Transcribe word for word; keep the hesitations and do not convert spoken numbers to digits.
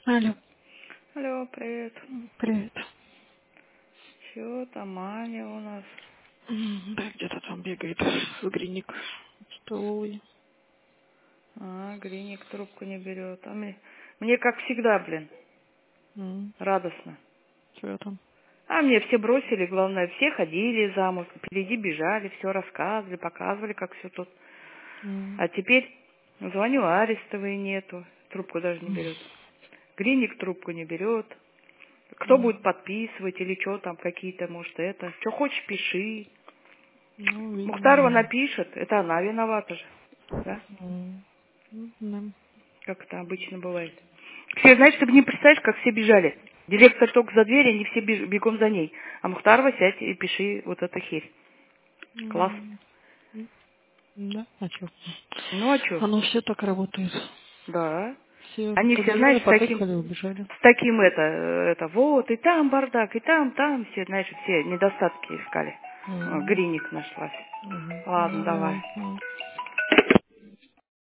Алло, Алло, привет. привет. Чё там Аня у нас? М, Да, где-то там бегает с гриник в столовой. А, Гриник трубку не берет. А мне, мне как всегда, блин, М, радостно. Чё там? А мне все бросили, главное, все ходили замуж, впереди бежали, все рассказывали, показывали, как все тут. М, А теперь звоню, а Арестовой нету, трубку даже не берет. Гриник трубку не берет. Кто м, будет подписывать или что там, какие-то, может, это. Что хочешь, пиши. Ну, Мухтарова видимо. напишет, это она виновата же, да? М, м, да. Как это обычно бывает. Все, знаешь, ты бы не представляешь, как все бежали. Директор только за дверь, они все беж- бегом за ней. А Мухтарова, сядь и пиши вот эту херь. Класс. М, м, Да, а чё? Ну а чё? Оно все так работает. Да. Все Они все, побежали, знаешь, с таким, потыкали, убежали. с таким это, э, это, вот, и там бардак, и там, там, все, знаешь, все недостатки искали. О, М, Гриник нашлась. мгм. Ладно, Ну, давай. давай. М.